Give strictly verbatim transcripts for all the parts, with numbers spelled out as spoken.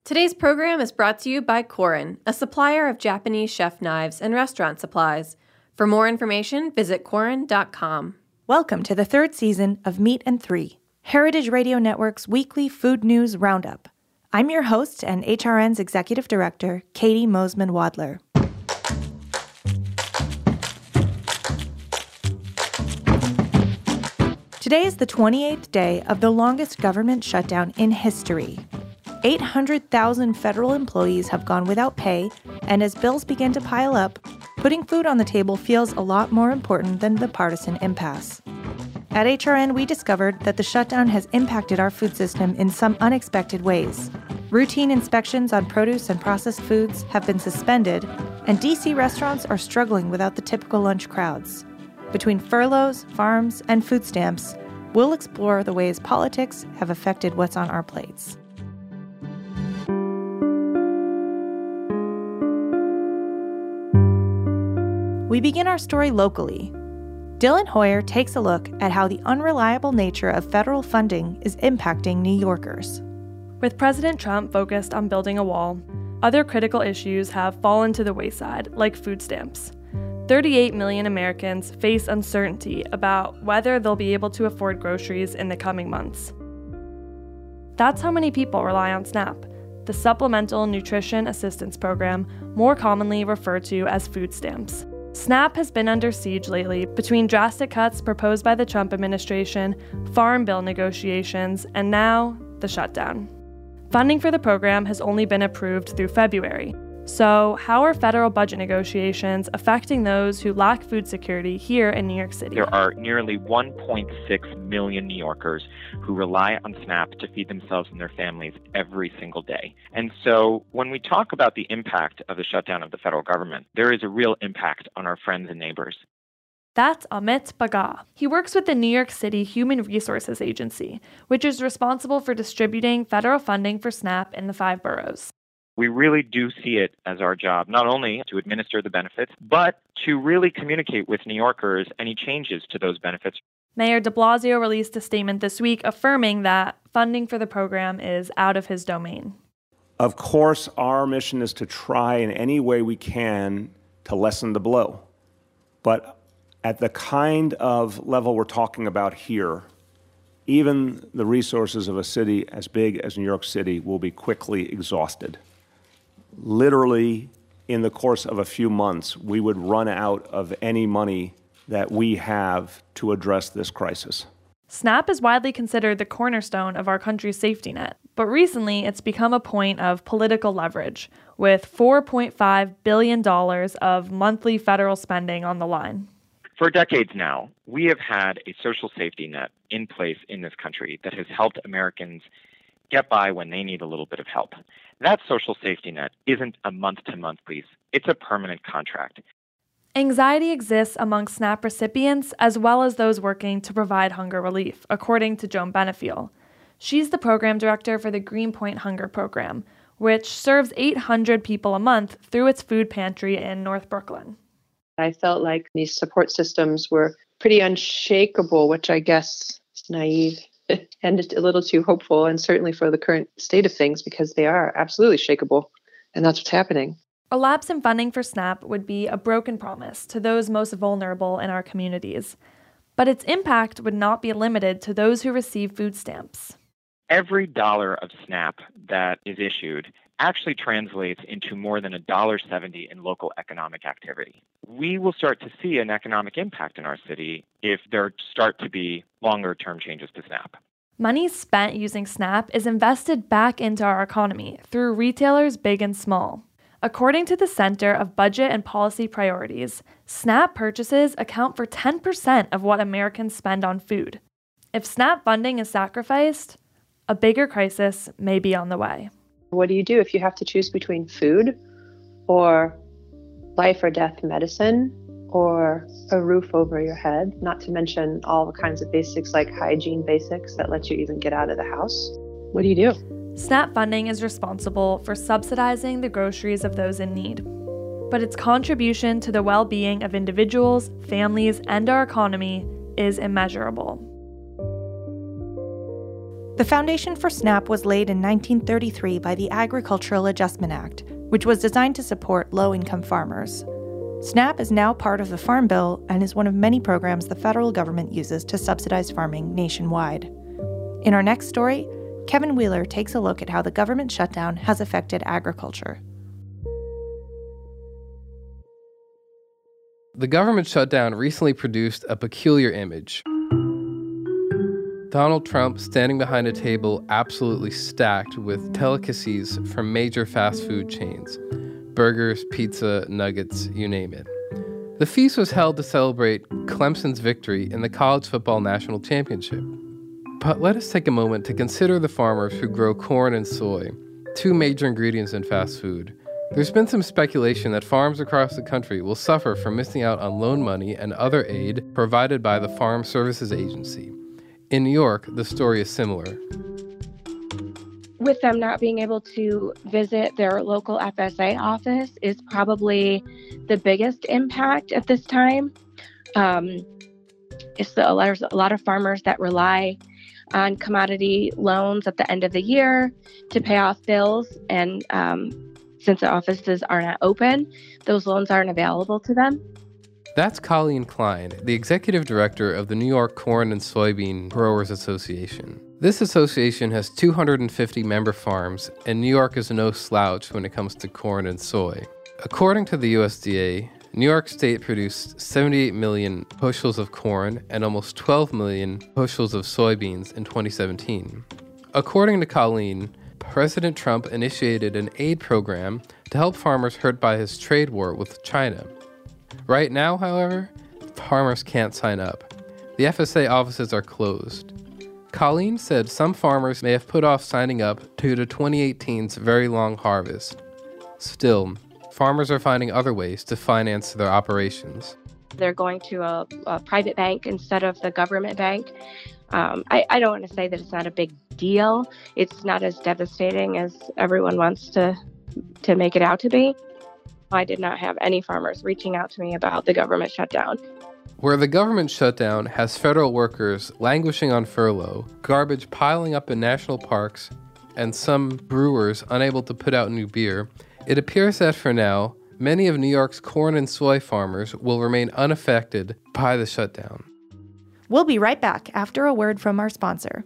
Today's program is brought to you by Korin, a supplier of Japanese chef knives and restaurant supplies. For more information, visit korin dot com. Welcome to the third season of Meat and Three, Heritage Radio Network's weekly food news roundup. I'm your host and H R N's Executive Director, Katie Mosman-Wadler. Today is the twenty-eighth day of the longest government shutdown in history. eight hundred thousand federal employees have gone without pay, and as bills begin to pile up, putting food on the table feels a lot more important than the partisan impasse. At H R N, we discovered that the shutdown has impacted our food system in some unexpected ways. Routine inspections on produce and processed foods have been suspended, and D C restaurants are struggling without the typical lunch crowds. Between furloughs, farms, and food stamps, we'll explore the ways politics have affected what's on our plates. We begin our story locally. Dylan Hoyer takes a look at how the unreliable nature of federal funding is impacting New Yorkers. With President Trump focused on building a wall, other critical issues have fallen to the wayside, like food stamps. thirty-eight million Americans face uncertainty about whether they'll be able to afford groceries in the coming months. That's how many people rely on SNAP, the Supplemental Nutrition Assistance Program, more commonly referred to as food stamps. SNAP has been under siege lately between drastic cuts proposed by the Trump administration, farm bill negotiations, and now the shutdown. Funding for the program has only been approved through February. So, how are federal budget negotiations affecting those who lack food security here in New York City? There are nearly one point six million New Yorkers who rely on SNAP to feed themselves and their families every single day. And so, when we talk about the impact of the shutdown of the federal government, there is a real impact on our friends and neighbors. That's Amit Bhagat. He works with the New York City Human Resources Agency, which is responsible for distributing federal funding for SNAP in the five boroughs. We really do see it as our job, not only to administer the benefits, but to really communicate with New Yorkers any changes to those benefits. Mayor de Blasio released a statement this week affirming that funding for the program is out of his domain. Of course, our mission is to try in any way we can to lessen the blow. But at the kind of level we're talking about here, even the resources of a city as big as New York City will be quickly exhausted. Literally, in the course of a few months, we would run out of any money that we have to address this crisis. SNAP is widely considered the cornerstone of our country's safety net, but recently it's become a point of political leverage, with four point five billion dollars of monthly federal spending on the line. For decades now, we have had a social safety net in place in this country that has helped Americans get by when they need a little bit of help. That social safety net isn't a month-to-month lease. It's a permanent contract. Anxiety exists among SNAP recipients as well as those working to provide hunger relief, according to Joan Benefiel. She's the program director for the Greenpoint Hunger Program, which serves eight hundred people a month through its food pantry in North Brooklyn. I felt like these support systems were pretty unshakable, which I guess is naive and a little too hopeful, and certainly for the current state of things, because they are absolutely shakeable, and that's what's happening. A lapse in funding for SNAP would be a broken promise to those most vulnerable in our communities. But its impact would not be limited to those who receive food stamps. Every dollar of SNAP that is issued actually translates into more than one dollar seventy in local economic activity. We will start to see an economic impact in our city if there start to be longer-term changes to SNAP. Money spent using SNAP is invested back into our economy through retailers big and small. According to the Center of Budget and Policy Priorities, SNAP purchases account for ten percent of what Americans spend on food. If SNAP funding is sacrificed, a bigger crisis may be on the way. What do you do if you have to choose between food or life or death medicine or a roof over your head, not to mention all the kinds of basics like hygiene basics that let you even get out of the house? What do you do? SNAP funding is responsible for subsidizing the groceries of those in need, but its contribution to the well-being of individuals, families, and our economy is immeasurable. The foundation for SNAP was laid in nineteen thirty-three by the Agricultural Adjustment Act, which was designed to support low-income farmers. SNAP is now part of the Farm Bill and is one of many programs the federal government uses to subsidize farming nationwide. In our next story, Kevin Wheeler takes a look at how the government shutdown has affected agriculture. The government shutdown recently produced a peculiar image. Donald Trump standing behind a table absolutely stacked with delicacies from major fast food chains. Burgers, pizza, nuggets, you name it. The feast was held to celebrate Clemson's victory in the college football national championship. But let us take a moment to consider the farmers who grow corn and soy, two major ingredients in fast food. There's been some speculation that farms across the country will suffer from missing out on loan money and other aid provided by the Farm Services Agency. In New York, the story is similar. With them not being able to visit their local F S A office is probably the biggest impact at this time. Um, it's the, there's a lot of farmers that rely on commodity loans at the end of the year to pay off bills, and um, since the offices are not open, those loans aren't available to them. That's Colleen Klein, the executive director of the New York Corn and Soybean Growers Association. This association has two hundred fifty member farms, and New York is no slouch when it comes to corn and soy. According to the U S D A, New York State produced seventy-eight million bushels of corn and almost twelve million bushels of soybeans in twenty seventeen. According to Colleen, President Trump initiated an aid program to help farmers hurt by his trade war with China. Right now, however, farmers can't sign up. The F S A offices are closed. Colleen said some farmers may have put off signing up due to twenty eighteen's very long harvest. Still, farmers are finding other ways to finance their operations. They're going to a, a private bank instead of the government bank. Um, I, I don't want to say that it's not a big deal. It's not as devastating as everyone wants to, to make it out to be. I did not have any farmers reaching out to me about the government shutdown. Where the government shutdown has federal workers languishing on furlough, garbage piling up in national parks, and some brewers unable to put out new beer, it appears that for now, many of New York's corn and soy farmers will remain unaffected by the shutdown. We'll be right back after a word from our sponsor.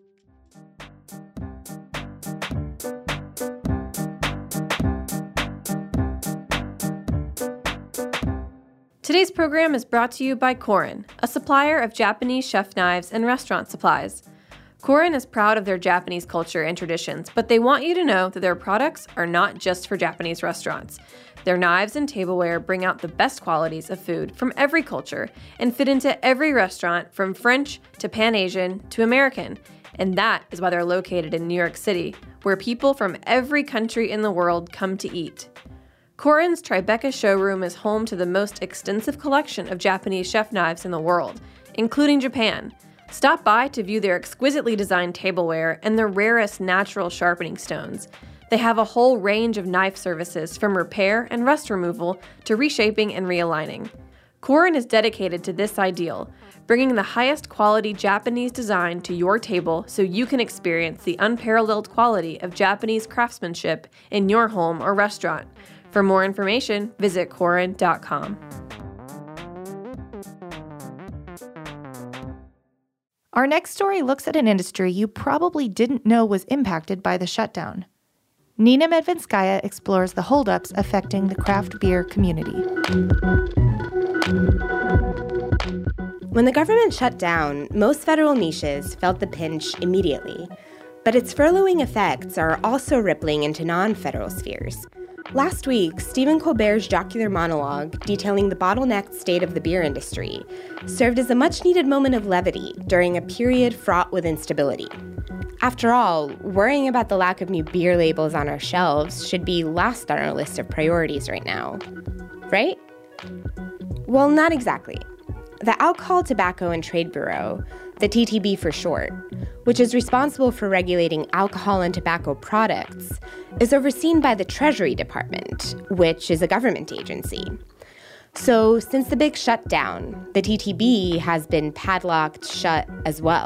Today's program is brought to you by Korin, a supplier of Japanese chef knives and restaurant supplies. Korin is proud of their Japanese culture and traditions, but they want you to know that their products are not just for Japanese restaurants. Their knives and tableware bring out the best qualities of food from every culture and fit into every restaurant from French to Pan-Asian to American. And that is why they're located in New York City, where people from every country in the world come to eat. Korin's Tribeca showroom is home to the most extensive collection of Japanese chef knives in the world, including Japan. Stop by to view their exquisitely designed tableware and the rarest natural sharpening stones. They have a whole range of knife services from repair and rust removal to reshaping and realigning. Korin is dedicated to this ideal, bringing the highest quality Japanese design to your table so you can experience the unparalleled quality of Japanese craftsmanship in your home or restaurant. For more information, visit korin dot com. Our next story looks at an industry you probably didn't know was impacted by the shutdown. Nina Medvinskaya explores the holdups affecting the craft beer community. When the government shut down, most federal niches felt the pinch immediately. But its furloughing effects are also rippling into non-federal spheres. Last week, Stephen Colbert's jocular monologue detailing the bottlenecked state of the beer industry served as a much-needed moment of levity during a period fraught with instability. After all, worrying about the lack of new beer labels on our shelves should be last on our list of priorities right now. Right? Well, not exactly. The Alcohol, Tobacco, and Trade Bureau, the T T B for short, which is responsible for regulating alcohol and tobacco products, is overseen by the Treasury Department, which is a government agency. So since the big shutdown, the T T B has been padlocked shut as well.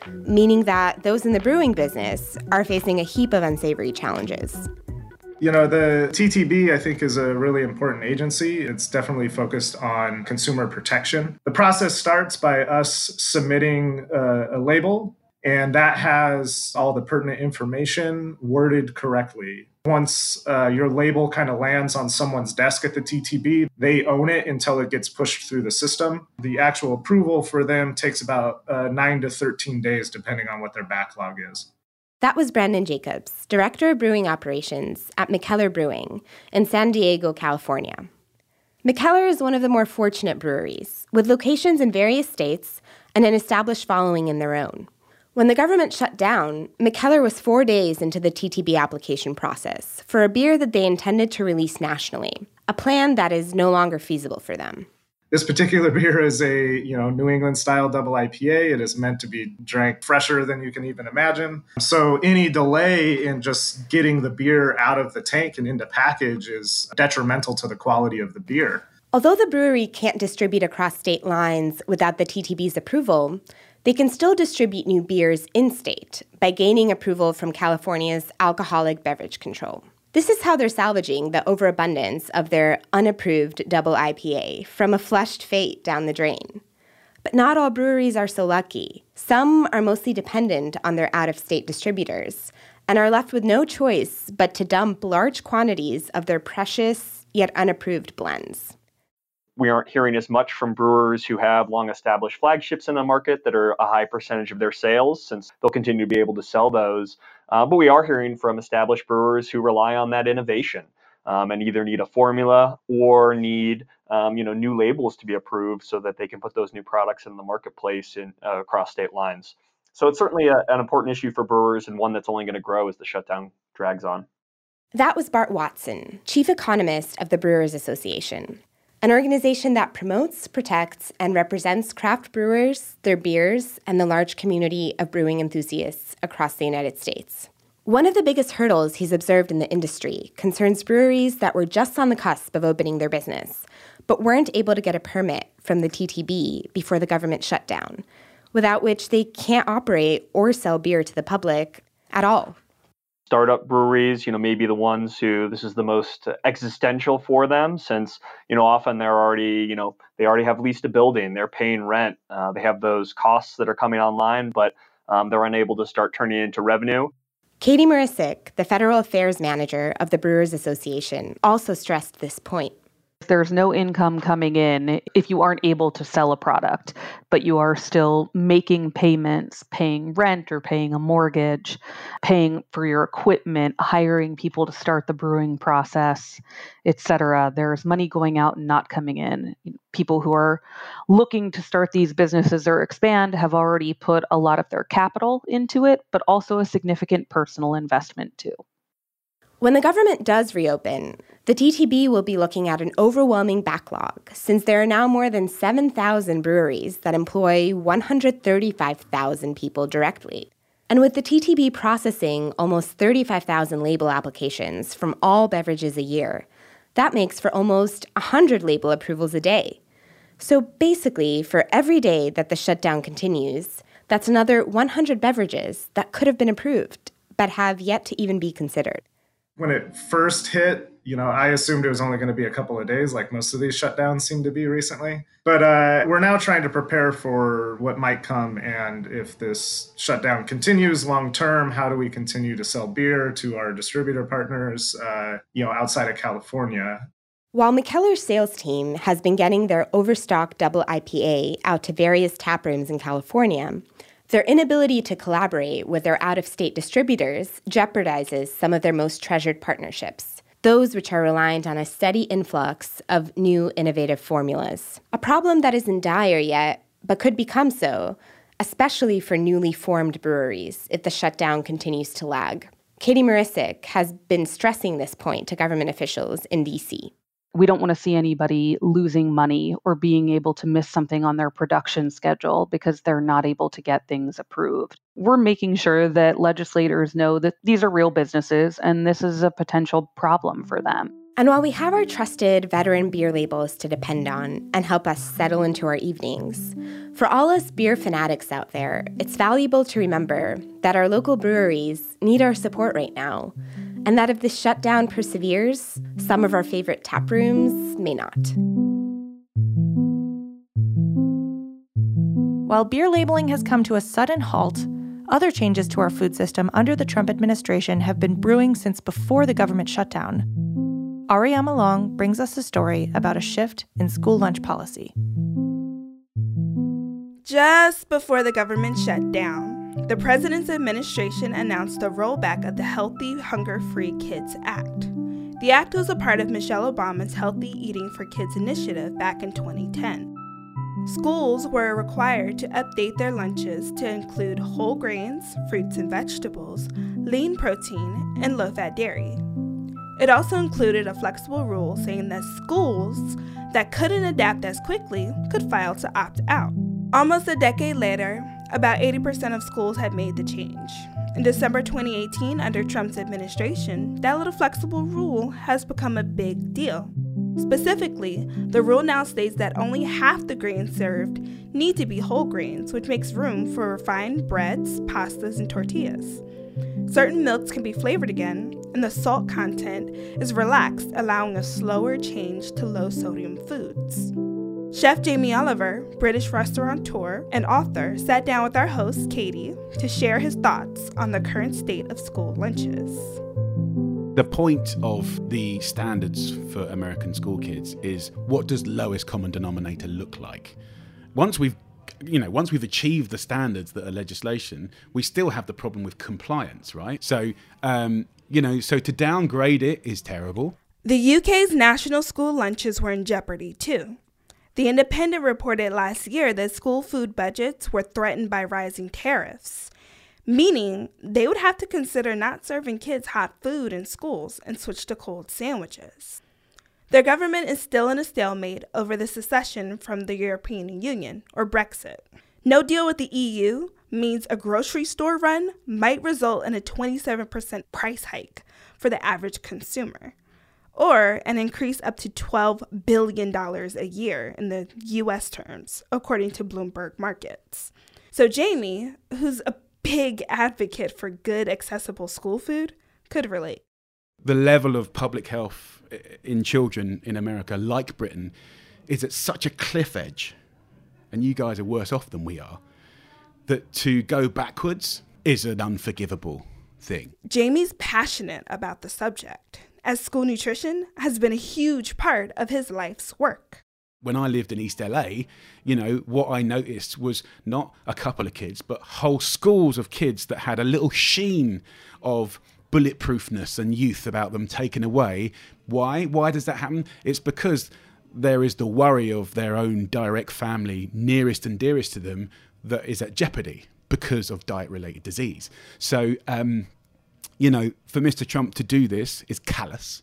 meaning that those in the brewing business are facing a heap of unsavory challenges. You know, the T T B, I think, is a really important agency. It's definitely focused on consumer protection. The process starts by us submitting a, a label, and that has all the pertinent information worded correctly. Once uh, your label kind of lands on someone's desk at the T T B, they own it until it gets pushed through the system. The actual approval for them takes about uh, nine to thirteen days, depending on what their backlog is. That was Brandon Jacobs, Director of Brewing Operations at Mikkeller Brewing in San Diego, California. Mikkeller is one of the more fortunate breweries, with locations in various states and an established following in their own. When the government shut down, Mikkeller was four days into the T T B application process for a beer that they intended to release nationally, a plan that is no longer feasible for them. This particular beer is a, you know, New England style double I P A. It is meant to be drank fresher than you can even imagine. So any delay in just getting the beer out of the tank and into package is detrimental to the quality of the beer. Although the brewery can't distribute across state lines without the T T B's approval, they can still distribute new beers in-state by gaining approval from California's Alcoholic Beverage Control. This is how they're salvaging the overabundance of their unapproved double I P A from a flushed fate down the drain. But not all breweries are so lucky. Some are mostly dependent on their out-of-state distributors and are left with no choice but to dump large quantities of their precious yet unapproved blends. We aren't hearing as much from brewers who have long-established flagships in the market that are a high percentage of their sales, since they'll continue to be able to sell those. Uh, but we are hearing from established brewers who rely on that innovation um, and either need a formula or need um, you know, new labels to be approved so that they can put those new products in the marketplace in, uh, across state lines. So it's certainly a, an important issue for brewers, and one that's only going to grow as the shutdown drags on. That was Bart Watson, chief economist of the Brewers Association, an organization that promotes, protects, and represents craft brewers, their beers, and the large community of brewing enthusiasts across the United States. One of the biggest hurdles he's observed in the industry concerns breweries that were just on the cusp of opening their business, but weren't able to get a permit from the T T B before the government shut down, without which they can't operate or sell beer to the public at all. Startup breweries, you know, maybe the ones who this is the most existential for them, since, you know, often they're already, you know, they already have leased a building, they're paying rent, uh, they have those costs that are coming online, but um, they're unable to start turning it into revenue. Katie Marisic, the federal affairs manager of the Brewers Association, also stressed this point. There's no income coming in if you aren't able to sell a product, but you are still making payments, paying rent or paying a mortgage, paying for your equipment, hiring people to start the brewing process, et cetera. There's money going out and not coming in. People who are looking to start these businesses or expand have already put a lot of their capital into it, but also a significant personal investment too. When the government does reopen, the T T B will be looking at an overwhelming backlog, since there are now more than seven thousand breweries that employ one hundred thirty-five thousand people directly. And with the T T B processing almost thirty-five thousand label applications from all beverages a year, that makes for almost one hundred label approvals a day. So basically, for every day that the shutdown continues, that's another one hundred beverages that could have been approved, but have yet to even be considered. When it first hit, you know, I assumed it was only going to be a couple of days, like most of these shutdowns seem to be recently. But uh, we're now trying to prepare for what might come. And if this shutdown continues long term, how do we continue to sell beer to our distributor partners, uh, you know, outside of California? While Mikkeller's sales team has been getting their overstocked double I P A out to various tap rooms in California, their inability to collaborate with their out-of-state distributors jeopardizes some of their most treasured partnerships, those which are reliant on a steady influx of new innovative formulas. A problem that isn't dire yet, but could become so, especially for newly formed breweries if the shutdown continues to lag. Katie Marisic has been stressing this point to government officials in D C. We don't want to see anybody losing money or being able to miss something on their production schedule because they're not able to get things approved. We're making sure that legislators know that these are real businesses and this is a potential problem for them. And while we have our trusted veteran beer labels to depend on and help us settle into our evenings, for all us beer fanatics out there, it's valuable to remember that our local breweries need our support right now, and that if this shutdown perseveres, some of our favorite tap rooms may not. While beer labeling has come to a sudden halt, other changes to our food system under the Trump administration have been brewing since before the government shutdown. Ariama Long brings us a story about a shift in school lunch policy. Just before the government shut down, the president's administration announced the rollback of the Healthy Hunger-Free Kids Act. The act was a part of Michelle Obama's Healthy Eating for Kids initiative back in twenty ten. Schools were required to update their lunches to include whole grains, fruits and vegetables, lean protein, and low-fat dairy. It also included a flexible rule saying that schools that couldn't adapt as quickly could file to opt out. Almost a decade later, about eighty percent of schools had made the change. In December twenty eighteen, under Trump's administration, that little flexible rule has become a big deal. Specifically, the rule now states that only half the grains served need to be whole grains, which makes room for refined breads, pastas, and tortillas. Certain milks can be flavored again, and the salt content is relaxed, allowing a slower change to low-sodium foods. Chef Jamie Oliver, British restaurateur and author, sat down with our host, Katie, to share his thoughts on the current state of school lunches. The point of the standards for American school kids is, what does lowest common denominator look like? Once we've You know, once we've achieved the standards that are legislation, we still have the problem with compliance, right? So, um, you know, so to downgrade it is terrible. The U K's national school lunches were in jeopardy, too. The Independent reported last year that school food budgets were threatened by rising tariffs, meaning they would have to consider not serving kids hot food in schools and switch to cold sandwiches. Their government is still in a stalemate over the secession from the European Union, or Brexit. No deal with the E U means a grocery store run might result in a twenty-seven percent price hike for the average consumer, or an increase up to twelve billion dollars a year in the U S terms, according to Bloomberg Markets. So Jamie, who's a big advocate for good, accessible school food, could relate. The level of public health in children in America, like Britain, is at such a cliff edge, and you guys are worse off than we are, that to go backwards is an unforgivable thing. Jamie's passionate about the subject, as school nutrition has been a huge part of his life's work. When I lived in East L A, you know, what I noticed was not a couple of kids, but whole schools of kids that had a little sheen of bulletproofness and youth about them taken away. Why? Why does that happen? It's because there is the worry of their own direct family, nearest and dearest to them, that is at jeopardy because of diet-related disease. So, um, you know, for Mister Trump to do this is callous.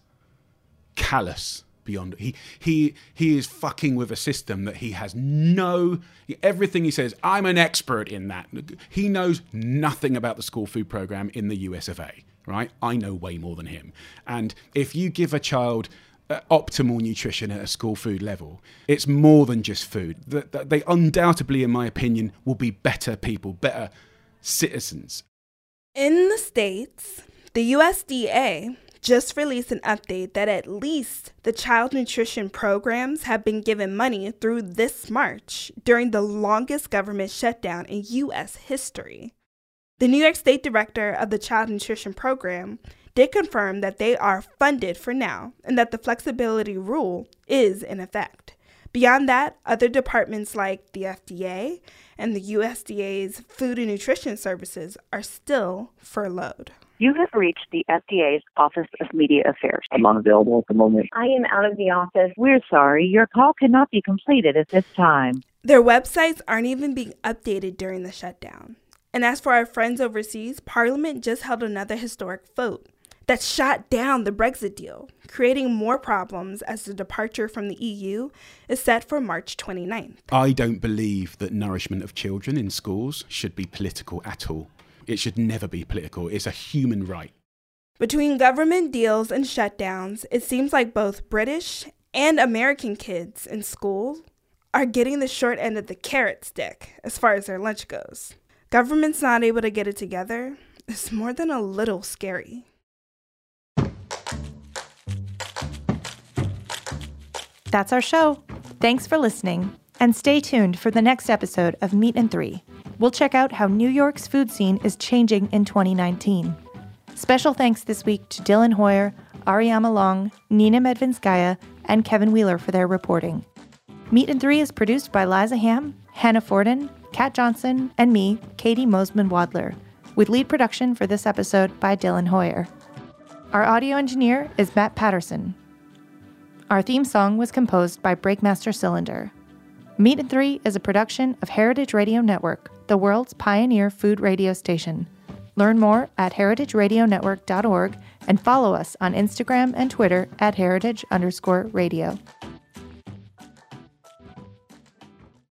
Callous beyond. He he he is fucking with a system that he has no... Everything he says, I'm an expert in that. He knows nothing about the school food program in the U S of A. Right? I know way more than him. And if you give a child uh, optimal nutrition at a school food level, it's more than just food. They, they undoubtedly, in my opinion, will be better people, better citizens. In the States, the U S D A just released an update that at least the child nutrition programs have been given money through this March during the longest government shutdown in U S history. The New York State director of the Child Nutrition Program did confirm that they are funded for now and that the flexibility rule is in effect. Beyond that, other departments like the F D A and the U S D A's Food and Nutrition Services are still furloughed. You have reached the F D A's Office of Media Affairs. I'm unavailable at the moment. I am out of the office. We're sorry. Your call cannot be completed at this time. Their websites aren't even being updated during the shutdown. And as for our friends overseas, Parliament just held another historic vote that shot down the Brexit deal, creating more problems as the departure from the E U is set for March twenty-ninth. I don't believe that nourishment of children in schools should be political at all. It should never be political. It's a human right. Between government deals and shutdowns, it seems like both British and American kids in school are getting the short end of the carrot stick as far as their lunch goes. Government's not able to get it together. It's more than a little scary. That's our show. Thanks for listening, and stay tuned for the next episode of Meat and Three. We'll check out how New York's food scene is changing in twenty nineteen. Special thanks this week to Dylan Hoyer, Ariama Long, Nina Medvinskaya, and Kevin Wheeler for their reporting. Meat and Three is produced by Liza Ham, Hannah Forden, Kat Johnson, and me, Katie Mosman-Wadler, with lead production for this episode by Dylan Hoyer. Our audio engineer is Matt Patterson. Our theme song was composed by Breakmaster Cylinder. Meat and Three is a production of Heritage Radio Network, the world's pioneer food radio station. Learn more at heritage radio network dot org and follow us on Instagram and Twitter at heritage underscore radio.